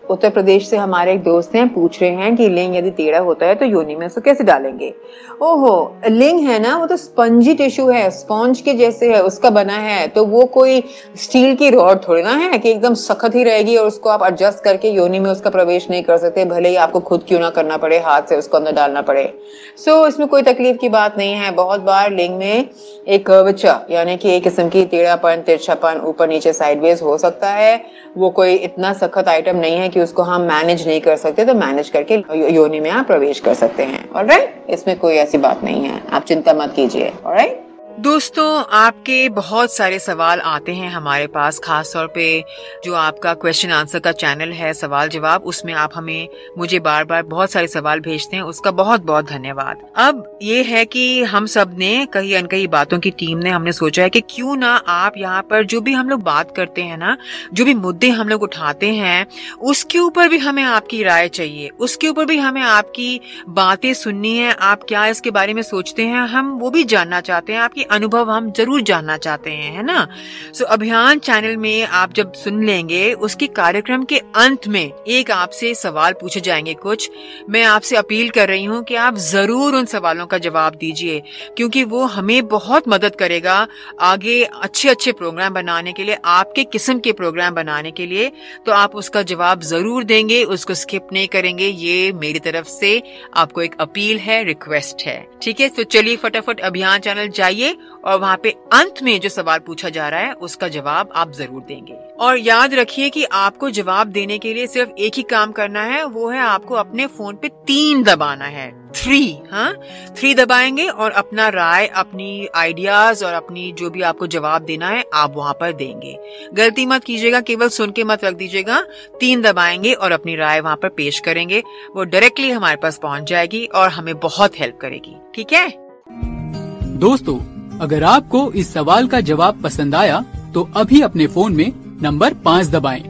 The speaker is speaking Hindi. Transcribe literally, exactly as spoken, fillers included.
उत्तर प्रदेश से हमारे एक दोस्त हैं, पूछ रहे हैं कि लिंग यदि टेढ़ा होता है तो योनि में उसको कैसे डालेंगे। ओहो, लिंग है ना, वो तो स्पंजी टिश्यू है, स्पॉन्ज के जैसे है, उसका बना है। तो वो कोई स्टील की रॉड थोड़ी ना है कि एकदम सख्त ही रहेगी और उसको आप एडजस्ट करके योनि में उसका प्रवेश नहीं कर सकते, भले ही आपको खुद क्यों ना करना पड़े, हाथ से उसको अंदर डालना पड़े। सो so, इसमें कोई तकलीफ की बात नहीं है। बहुत बार लिंग में एक कर्वेचर यानी कि एक किस्म की टेढ़ापन, तिरछापन, ऊपर नीचे साइडवेज हो सकता है। वो कोई इतना सख्त आइटम नहीं है कि उसको हम मैनेज नहीं कर सकते, तो मैनेज करके योनि में आप प्रवेश कर सकते हैं। ऑलराइट, इसमें कोई ऐसी बात नहीं है, आप चिंता मत कीजिए। ऑलराइट दोस्तों, आपके बहुत सारे सवाल आते हैं हमारे पास, खास तौर पे जो आपका क्वेश्चन आंसर का चैनल है सवाल जवाब, उसमें आप हमें मुझे बार बार बहुत सारे सवाल भेजते हैं, उसका बहुत बहुत धन्यवाद। अब ये है कि हम सब ने कई अनकई बातों की टीम ने हमने सोचा है कि क्यों ना आप यहाँ पर जो भी हम लोग बात करते हैं ना, जो भी मुद्दे हम लोग उठाते हैं, उसके ऊपर भी हमें आपकी राय चाहिए, उसके ऊपर भी हमें आपकी बातें सुननी है। आप क्या इसके बारे में सोचते हैं, हम वो भी जानना चाहते हैं, आपकी अनुभव हम जरूर जानना चाहते हैं, है ना। सो so, अभियान चैनल में आप जब सुन लेंगे, उसके कार्यक्रम के अंत में एक आपसे सवाल पूछे जाएंगे कुछ। मैं आपसे अपील कर रही हूँ कि आप जरूर उन सवालों का जवाब दीजिए, क्योंकि वो हमें बहुत मदद करेगा आगे अच्छे अच्छे प्रोग्राम बनाने के लिए, आपके किस्म के प्रोग्राम बनाने के लिए। तो आप उसका जवाब जरूर देंगे, उसको स्किप नहीं करेंगे। ये मेरी तरफ से आपको एक अपील है, रिक्वेस्ट है, ठीक है। तो चलिए फटाफट अभियान चैनल जाइए और वहाँ पे अंत में जो सवाल पूछा जा रहा है उसका जवाब आप जरूर देंगे। और याद रखिए कि आपको जवाब देने के लिए सिर्फ एक ही काम करना है, वो है आपको अपने फोन पे तीन दबाना है, थ्री, हाँ थ्री दबाएंगे और अपना राय, अपनी आइडियाज और अपनी जो भी आपको जवाब देना है आप वहाँ पर देंगे। गलती मत कीजिएगा, केवल सुन के मत रख दीजिएगा। तीन दबाएंगे और अपनी राय वहाँ पर पेश करेंगे, वो डायरेक्टली हमारे पास पहुँच जाएगी और हमें बहुत हेल्प करेगी, ठीक है दोस्तों। अगर आपको इस सवाल का जवाब पसंद आया तो अभी अपने फोन में नंबर पाँच दबाएं